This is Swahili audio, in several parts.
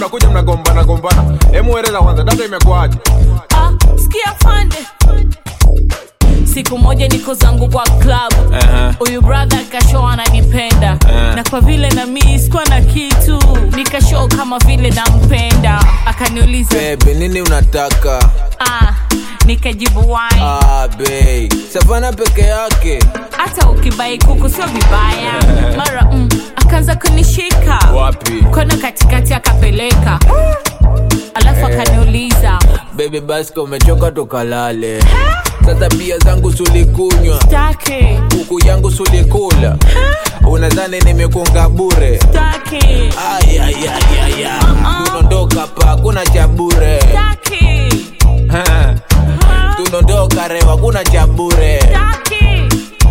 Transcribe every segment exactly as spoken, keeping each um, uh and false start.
mnakuja mnagombana gombana. Hemu eleza kwanza dada imekuaje? Ah, sikia fande. Siku moja niko zangu kwa club. Uyu uh-huh. brother kashow ananipenda. Uh-huh. Na kwa vile na mimi sikuwa na kitu, nikashow kama vile nampenda. Akaniuliza, "Baby, nini unataka?" Ah, nikajibu wine. Ah, babe, Savana peke yake. Hata ukibai kuku sio vibaya. Mara mm, akaanza kunishika. Wapi? Kono katikati akapeleka. Alafu akaniuliza, "Baby, basi kama umechoka tukalale." Sasa bia zangu sulikunywa, Staki. kuku yangu sulikula. Unadhani nimekunga bure? Staki. Ay ay ay ay. Uh-uh. Tunondoka pa kuna cha bure. Staki. Tunondoka rewa kuna cha bure. Staki.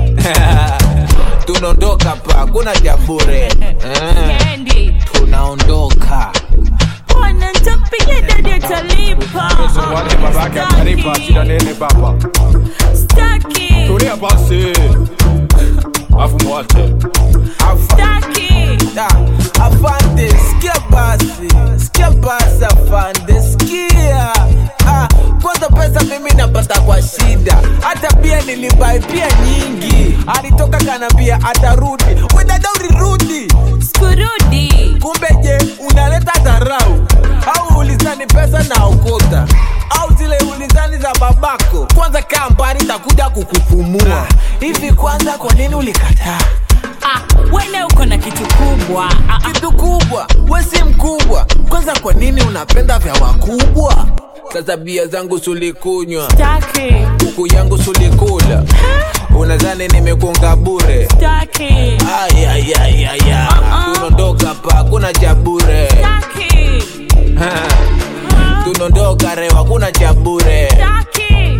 Tunondoka pa kuna cha bure. Candy. Tunaondoka. Bwana nitapiga dadi atalipa. Pesa wake babake atalipa shida nene baba. Staki. Tulia basi. Afu mwache. Staki. Da, afande, sikia basi. Sikia basi afande, sikia. Ah, kwanza pesa mimi napata kwa shida. Hata pia nilibai pia nyingi. Alitoka kanambia atarudi. Wewe dada ulirudi. Sikurudi. Kumbe je, unaleta dharau. Au ulizani pesa na ukota. Au zile ulizani za babako. Kwanza kampani takuja kukupumua. Hivi kwanza kwa nini ulikataa? Ah, wewe uko na kitu kubwa. Ah, ah. Kitu kubwa, wewe si mkubwa. Kwanza kwa nini unapenda vya wakubwa? Sasa bia zangu sulikunywa, Staki. kuku yangu sulikula. Unadhani nimekunga bure? Staki. Ay ay ay ay. Uh-uh. Tunondoka pa kuna cha bure. Staki. Tunondoka rewa kuna cha bure. Staki.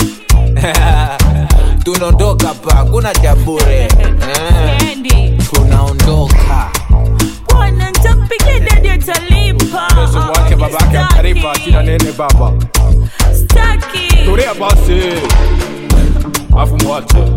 Tunondoka pa kuna cha bure. Candy. Tunaondoka. Bwana nitapiga dadi atalipa. Pesa wake babake atalipa shida nene baba. Staki. Tulia basi. Afu mwache.